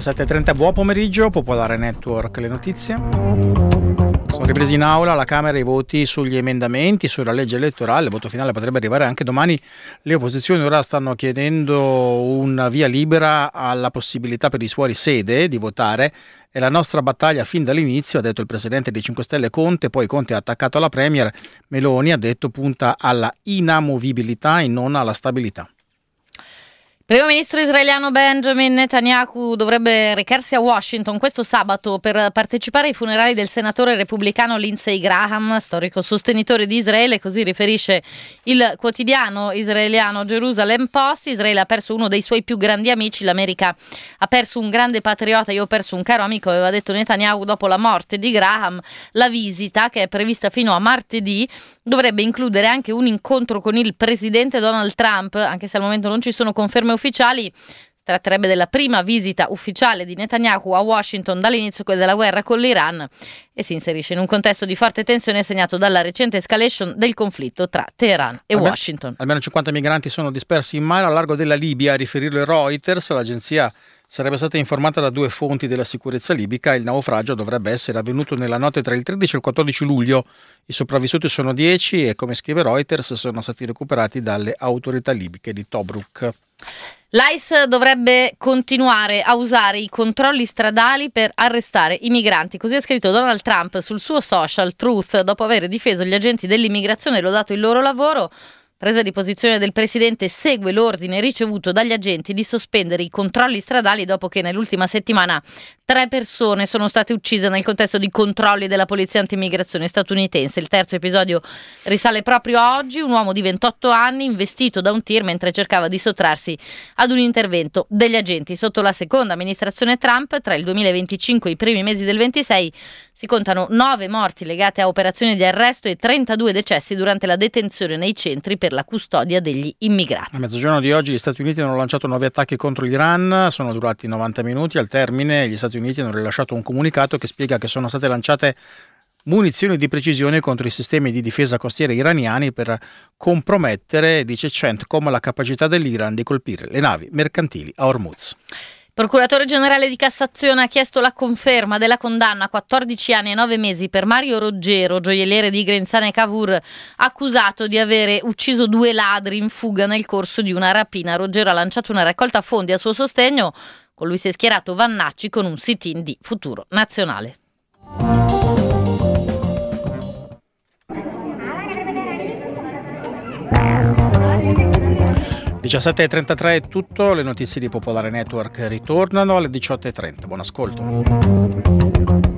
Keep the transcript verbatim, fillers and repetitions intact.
diciassette e trenta, buon pomeriggio, Popolare Network, le notizie. Sono ripresi in aula alla Camera i voti sugli emendamenti, sulla legge elettorale, il voto finale potrebbe arrivare anche domani. Le opposizioni ora stanno chiedendo una via libera alla possibilità per i fuori sede di votare. È la nostra battaglia fin dall'inizio, ha detto il presidente dei cinque Stelle Conte, poi Conte ha attaccato la Premier. Meloni ha detto punta alla inamovibilità e non alla stabilità. Il primo ministro israeliano Benjamin Netanyahu dovrebbe recarsi a Washington questo sabato per partecipare ai funerali del senatore repubblicano Lindsey Graham, storico sostenitore di Israele, così riferisce il quotidiano israeliano Jerusalem Post. Israele ha perso uno dei suoi più grandi amici, l'America ha perso un grande patriota, io ho perso un caro amico, aveva detto Netanyahu dopo la morte di Graham. La visita, che è prevista fino a martedì, dovrebbe includere anche un incontro con il presidente Donald Trump, anche se al momento non ci sono conferme ufficiali. Si tratterebbe della prima visita ufficiale di Netanyahu a Washington dall'inizio della guerra con l'Iran e si inserisce in un contesto di forte tensione segnato dalla recente escalation del conflitto tra Teheran e almeno, Washington. Almeno cinquanta migranti sono dispersi in mare al largo della Libia, a riferirlo Reuters. L'agenzia sarebbe stata informata da due fonti della sicurezza libica. Il naufragio dovrebbe essere avvenuto nella notte tra il tredici e il quattordici luglio. I sopravvissuti sono dieci e, come scrive Reuters, sono stati recuperati dalle autorità libiche di Tobruk. L'I C E dovrebbe continuare a usare i controlli stradali per arrestare i migranti, così ha scritto Donald Trump sul suo social Truth, dopo aver difeso gli agenti dell'immigrazione e lodato il loro lavoro. Presa di posizione del presidente segue l'ordine ricevuto dagli agenti di sospendere i controlli stradali dopo che nell'ultima settimana tre persone sono state uccise nel contesto di controlli della polizia antimmigrazione statunitense. Il terzo episodio risale proprio a oggi, un uomo di ventotto anni investito da un tir mentre cercava di sottrarsi ad un intervento degli agenti. Sotto la seconda amministrazione Trump, tra il duemilaventicinque e i primi mesi del ventisei, si contano nove morti legate a operazioni di arresto e trentadue decessi durante la detenzione nei centri per la custodia degli immigrati. A mezzogiorno di oggi gli Stati Uniti hanno lanciato nuovi attacchi contro l'Iran, sono durati novanta minuti. Al termine gli Stati Uniti hanno rilasciato un comunicato che spiega che sono state lanciate munizioni di precisione contro i sistemi di difesa costiera iraniani per compromettere, dice CENTCOM, la capacità dell'Iran di colpire le navi mercantili a Hormuz. Il procuratore generale di Cassazione ha chiesto la conferma della condanna a quattordici anni e nove mesi per Mario Roggero, gioielliere di Grenzana e Cavour, accusato di avere ucciso due ladri in fuga nel corso di una rapina. Roggero ha lanciato una raccolta fondi a suo sostegno. Con lui si è schierato Vannacci con un sit-in di Futuro Nazionale. diciassette e trentatré è tutto, le notizie di Popolare Network ritornano alle diciotto e trenta. Buon ascolto.